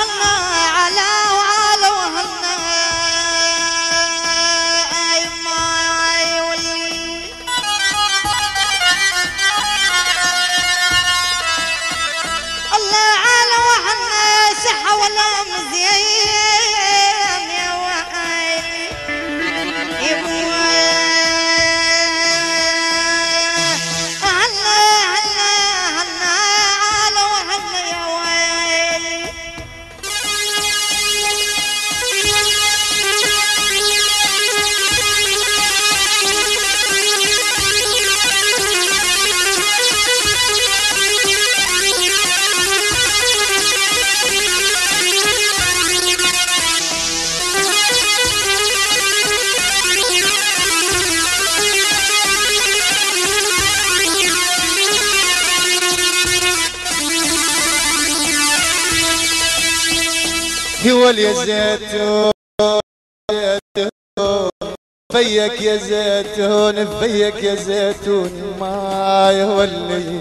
وهنا على وعلى وهنا ما يولي الله على وهنا صحة ولا مزيان يا وعلي يول يا زيتون فيك يا زيتون فيك يا زيتون ما يولي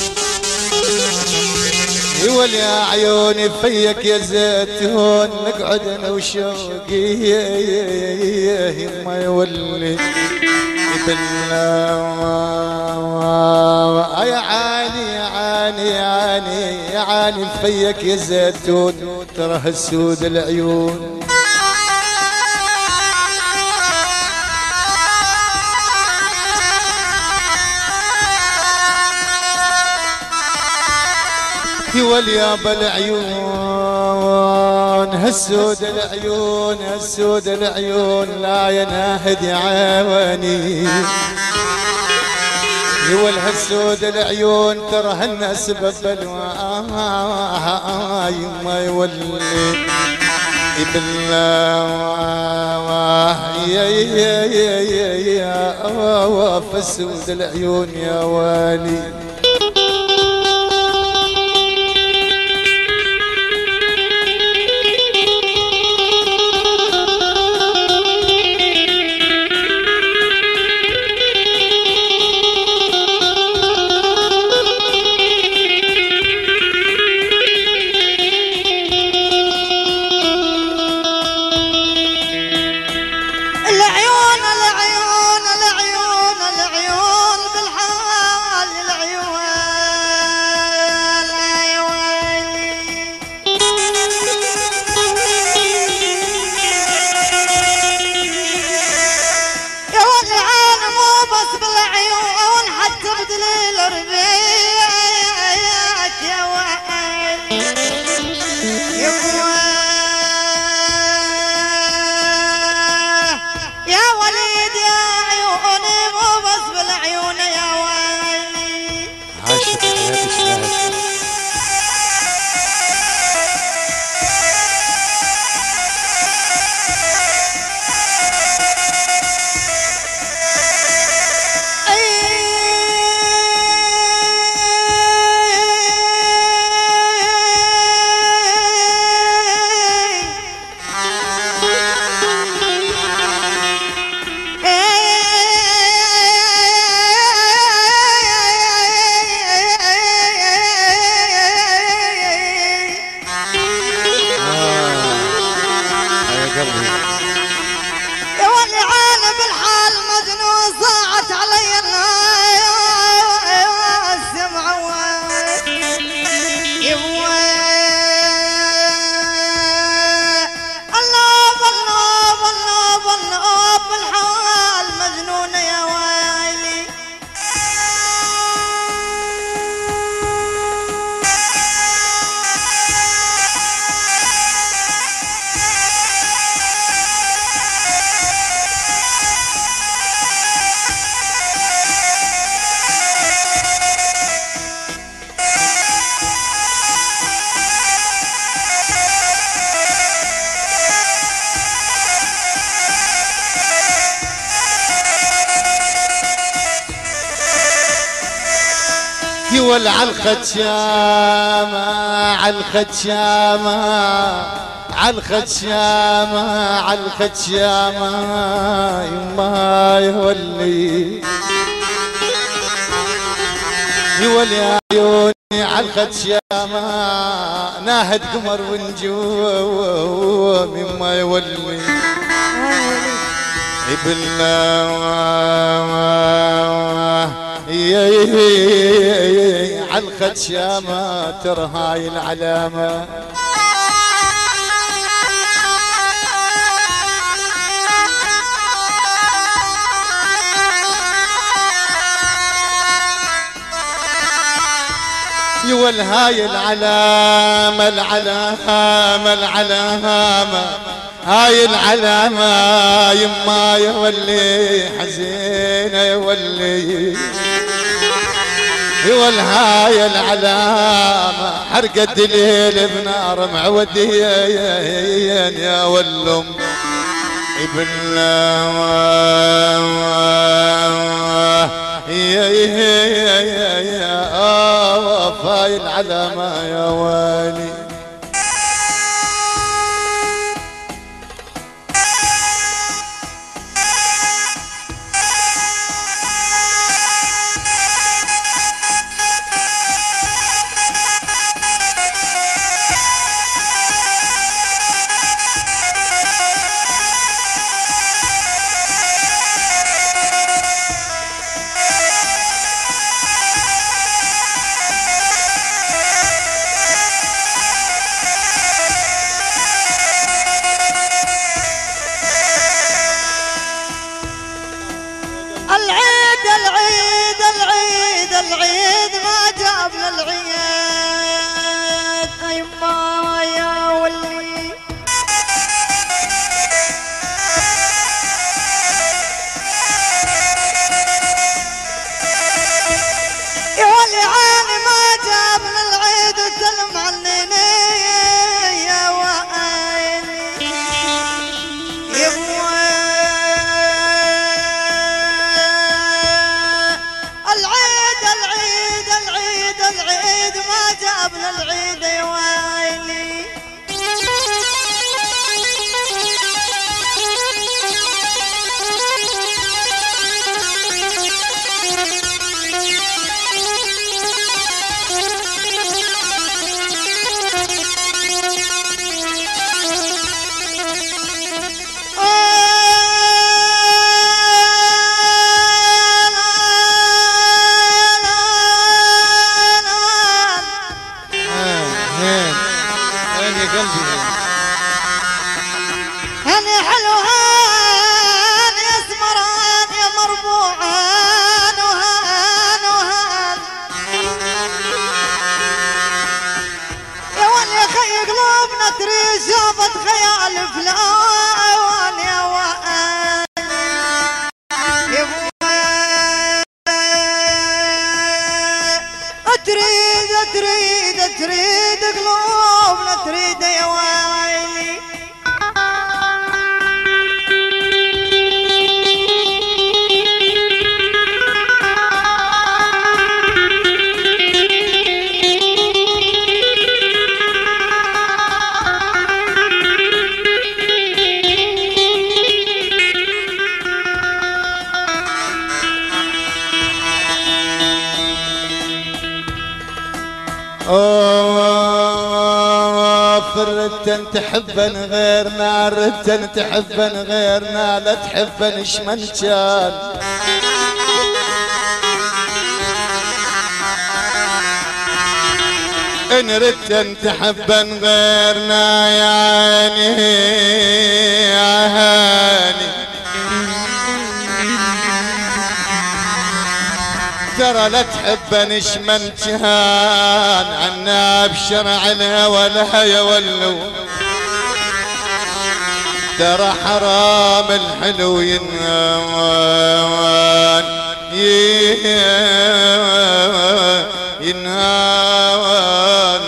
يول يا عيوني فيك يا زيتون نقعد انا وشوقي ما يولي بالله يا عاني يا عاني يا عاني يا عاني فيك يا زيتون ترى السود العيون واليابا العيون هالسود العيون هالسود العيون لا يناهد عيوني يول هالسود العيون ترى هن سبب بلواي ما يولي بالله يا فالسود العيون يا والي يول عالخدشامة عالخدشامة عالخدشامة عالخدشامة يما يولي يولي عيوني الخد شامة ناهد قمر ونجوم مما يولي بالله عالخد شامة ترى هاي العلامة يول هاي العلامة العلامة العلامة هاي العلامة يما يولي حزينة يولي يول هاي العلامة حرقت الليل بنار معودية يا ولم ابن هاي العلامة يا والي العيد ما جاب للعيد ايما يا ولي يا ولي عيني ما جاب للعيد وسلم عنيني يا ويلي يا العيد ما جاب للعيد يا ويلي هني حلوهان يا اسمران يا مربوعان وهان وهان يا ولي خي قلوبنا تري شافت خيال فلان يا وان يا تريد تريد تريد قلوبنا تريد يا ويلي فرتن تحبن غيرنا رتن تحبن غيرنا لا تحبن شمن كان ان رتن تحبن غيرنا يا عيني يا هاني ترى لا تحبن شمن كان عنا بشرع الهوى لها يولو ترى حرام الحلو ينهوان ينهوان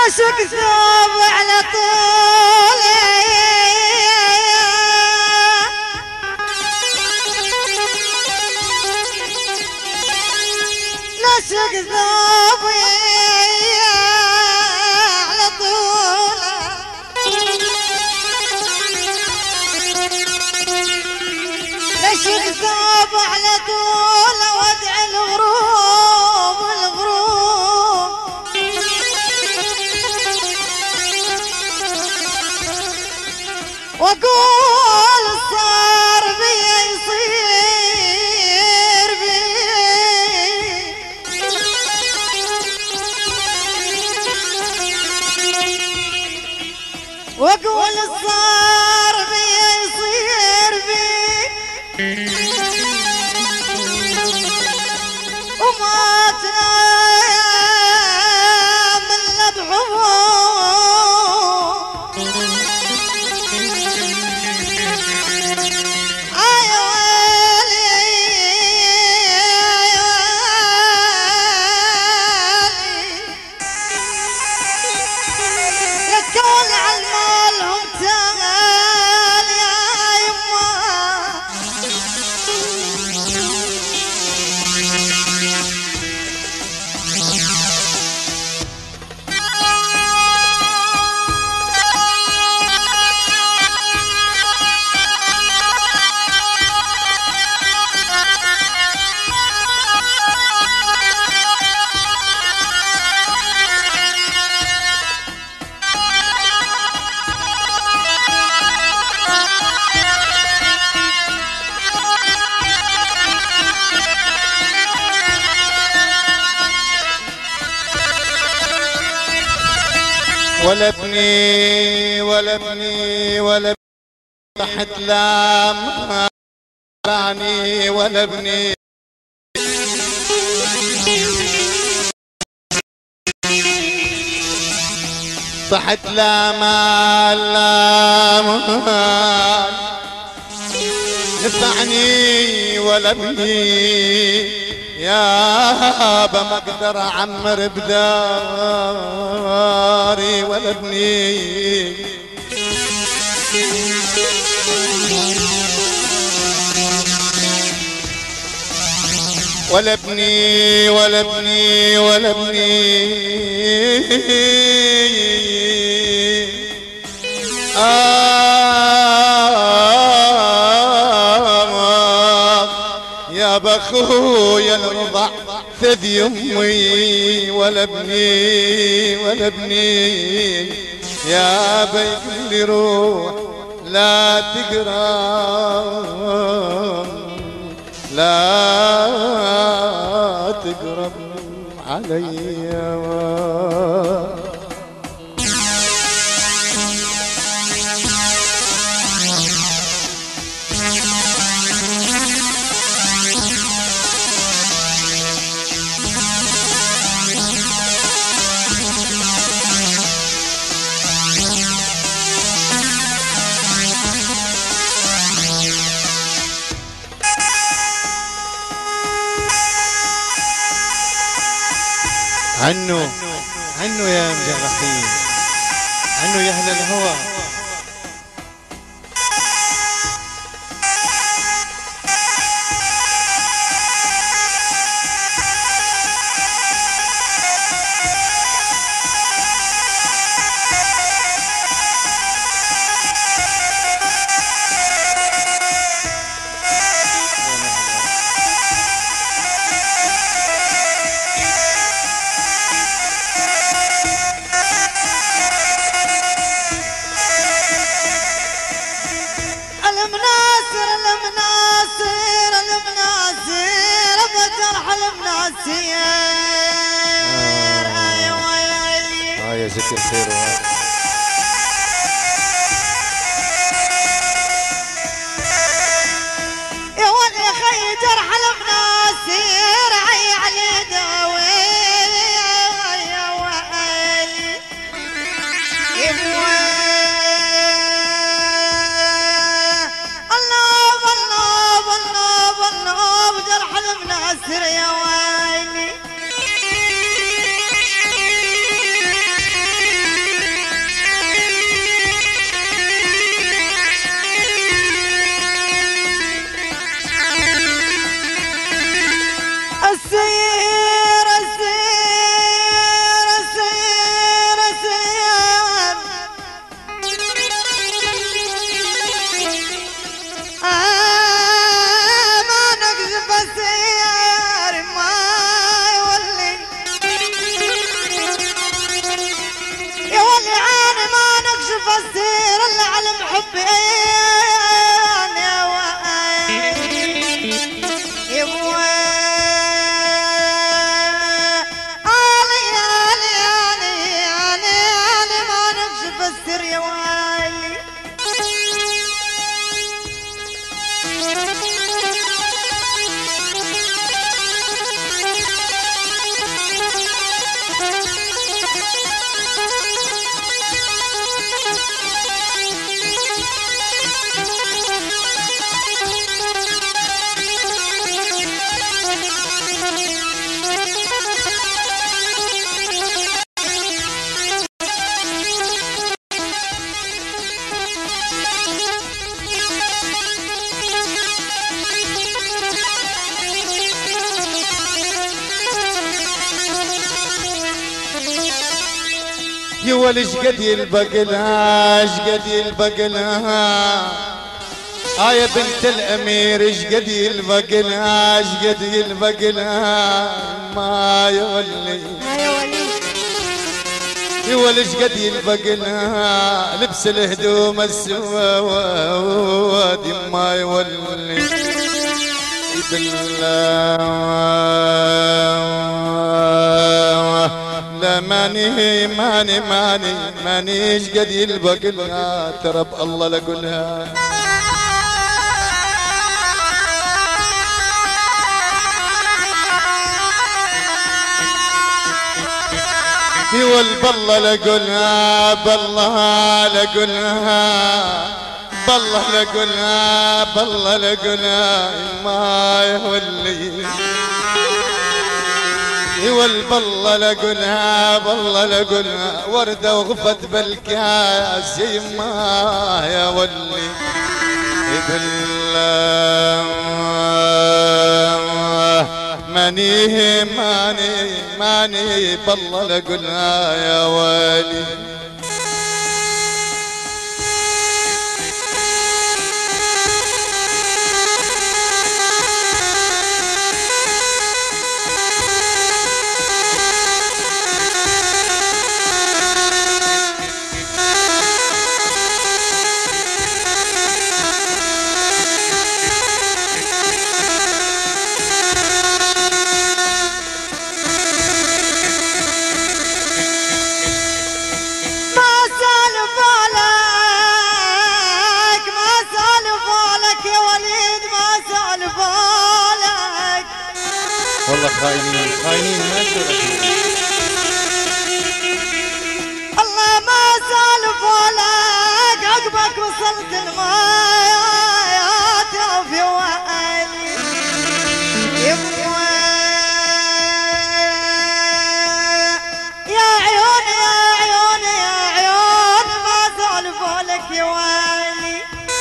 نسق ثوب على طولي نسق ثوبي على طوله نسق ثوب على طوله وادعي الغروب الغروب واقول صار بي يصير بي واقول صار بي يصير بي وما تنام الا بحبوب يا ويلي يا ويلي يا كون على المال هم تعال يا يما ولا ابني ولا ابني ولا ابني تحت لام لعني ولا ابني تحت لام نفعني ولا ابني يابا ما اقدر اعمر بداري ولا ابني ولا ابني ولا ابني ولا ابني يا بخويا الرضع ثدي امي ولا ابني ولا ابني يا بيقول لي روح لا تقرب لا تقرب علي عنو عنو يا مجرحين عنو يا اهل الهوى يا ذكر خير يا ولد يا خي جرح المناسير عي علي داوي يا ويلي يا الله الله الله الله جرح المناسير يا ويلي الحب يا ما نكشف السر يا ويلي. يا ولد شقد البقلها شقد البقلها يا بنت الامير شقد البقلها شقد البقلها ما يولي يا ولد شقد البقلها لبس الهدوم السواد ما يولي بالله لا ماني شقد البقلها ترى بالله لقولها والبالله لقولها بالله لقولها بالله لقولها ما يولي والبالله لقولها بالله لقولها وردة وغفت بالكاس ما يا ولي بالله ماني بالله لقولها يا ولي والله خاينين ما الله ما سالفوا لك عقبك وصلت المايات في وعلي يا عيون ما سالفوا لك يا ويلي.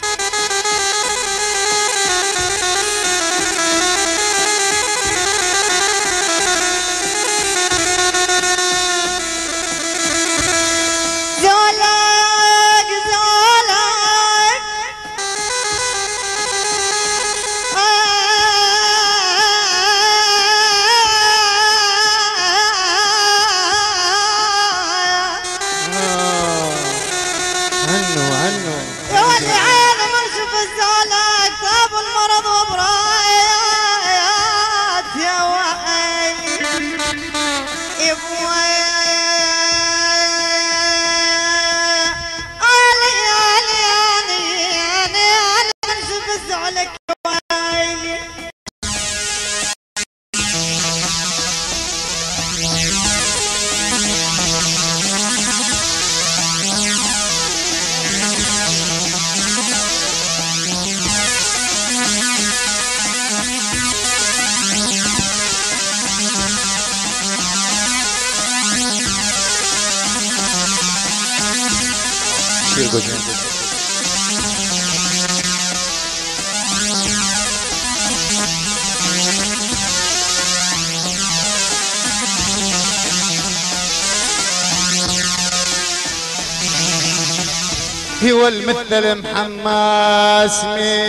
هو المثل محماس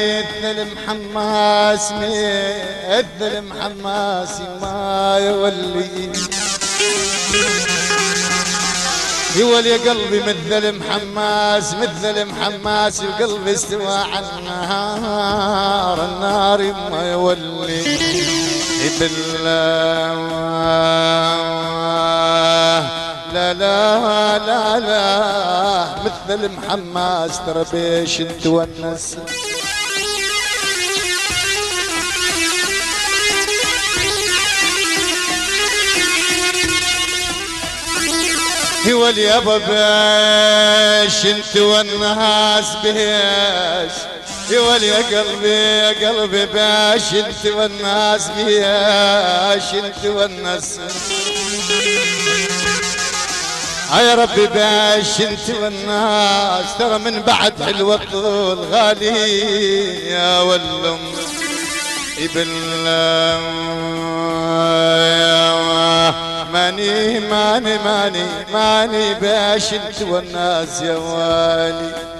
مثل محماس ما يولي يول يا قلبي مثل محماس مثل محماس وقلبي استوى على النهار النار ما يولي بالله لا لا لا لا مثل محماس ترى بيش نتونس يولي يابا بيش انت والناس بيش يولي يا قلبي يا قلبي بيش انت والناس بيش انت والناس يا ربي بيش انت والناس ترى من بعد حلوة الطول غالي يا والله بالله ماني بيش انت والناس يا والي